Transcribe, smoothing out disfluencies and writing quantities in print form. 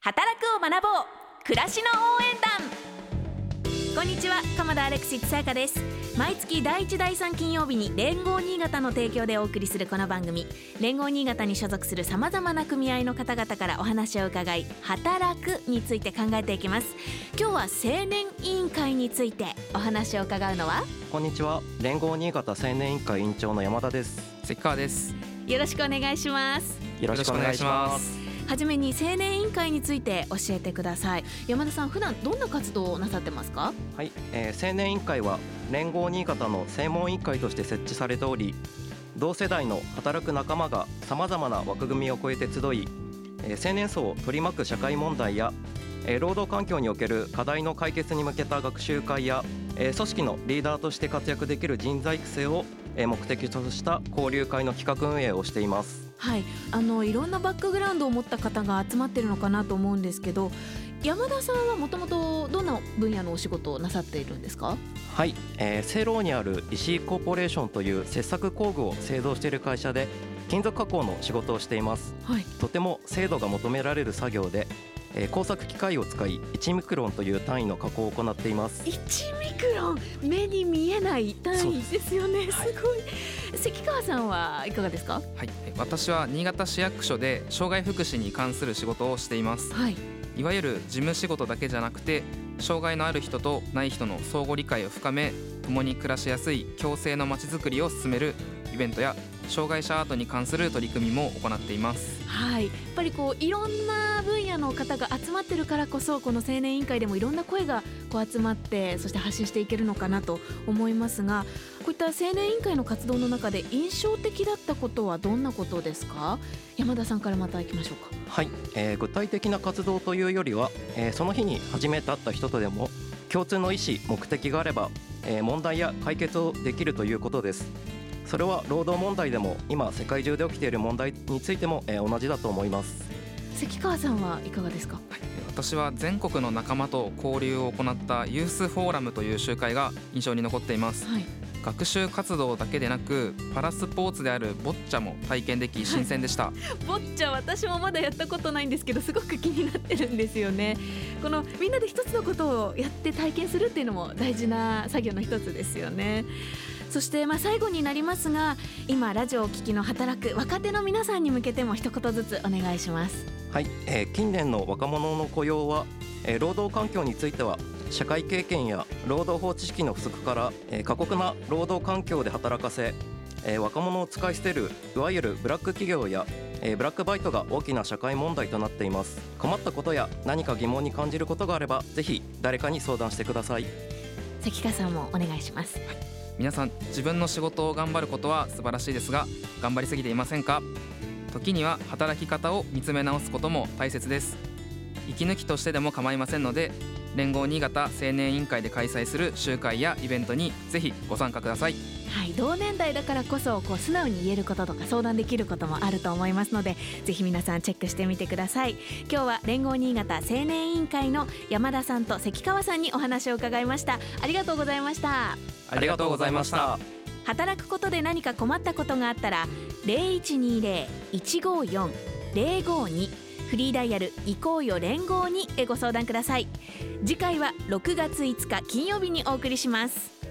働くを学ぼう暮らしの応援団。こんにちは、鎌田アレクシスさやかです。毎月第1第3金曜日に連合新潟の提供でお送りするこの番組、連合新潟に所属するさまざまな組合の方々からお話を伺い、働くについて考えていきます。今日は青年委員会についてお話を伺うのは、 こんにちは、連合新潟青年委員会委員長の山田です。 関川です。 よろしくお願いします。 よろしくお願いします。 はじめに青年委員会について教えてください。山田さん、普段どんな活動をなさってますか？ はい、青年委員会は連合新潟の専門委員会として設置されており、同世代の働く仲間がさまざまな枠組みを超えて集い、青年層を取り巻く社会問題や、労働環境における課題の解決に向けた学習会や、組織のリーダーとして活躍できる人材育成を目的とした交流会の企画運営をしています。 はい、いろんなバックグラウンドを持った方が集まってるのかなと思うんですけど、山田さんはもともとどんな分野のお仕事をなさっているんですか？ はい、聖籠にある石井コーポレーションという切削工具を製造している会社で金属加工の仕事をしています。 はい、 とても精度が求められる作業で、工作機械を使い1ミクロンという単位の加工を行っています。 1ミクロン、目に見えない単位ですよね。すごい。関川さんはいかがですか？ はい、私は新潟市役所で障害福祉に関する仕事をしています。 はい、 いわゆる事務仕事だけじゃなくて、障害のある人とない人の相互理解を深め、共に暮らしやすい共生のまちづくりを進めるイベントや障害者アートに関する取り組みも行っています。 はい、やっぱりいろんな分野の方が集まってるからこそ、この青年委員会でもいろんな声が集まって、そして発信していけるのかなと思いますが、こういった青年委員会の活動の中で印象的だったことはどんなことですか？山田さんからまた行きましょうか。 はい、具体的な活動というよりは、その日に初めて会った人とでも共通の意思目的があれば、問題や解決をできるということです。それは労働問題でも今世界中で起きている問題についても、同じだと思います。 関川さんはいかがですか？ はい、私は全国の仲間と交流を行ったユースフォーラムという集会が印象に残っています。 はい、 学習活動だけでなくパラスポーツであるボッチャも体験でき新鮮でした。 はい、ボッチャ、私もまだやったことないんですけど、すごく気になってるんですよね。このみんなで一つのことをやって体験するっていうのも大事な作業の一つですよね。そして最後になりますが、今ラジオを聴きの働く若手の皆さんに向けても一言ずつお願いします。 はい、近年の若者の雇用は、労働環境については社会経験や労働法知識の不足から、過酷な労働環境で働かせ、若者を使い捨てるいわゆるブラック企業や、ブラックバイトが大きな社会問題となっています。困ったことや何か疑問に感じることがあれば、ぜひ誰かに相談してください。 関川さんもお願いします。 はい、皆さん、自分の仕事を頑張ることは素晴らしいですが、頑張りすぎていませんか？時には働き方を見つめ直すことも大切です。息抜きとしてでも構いませんので、連合新潟青年委員会で開催する集会やイベントにぜひご参加ください。 はい、同年代だからこそ素直に言えることとか相談できることもあると思いますので、ぜひ皆さんチェックしてみてください。今日は連合新潟青年委員会の山田さんと関川さんにお話を伺いました。ありがとうございました。 ありがとうございました。 働くことで何か困ったことがあったら 0120-154-052 フリーダイヤル行こうよ連合にご相談ください。次回は6月5日金曜日にお送りします。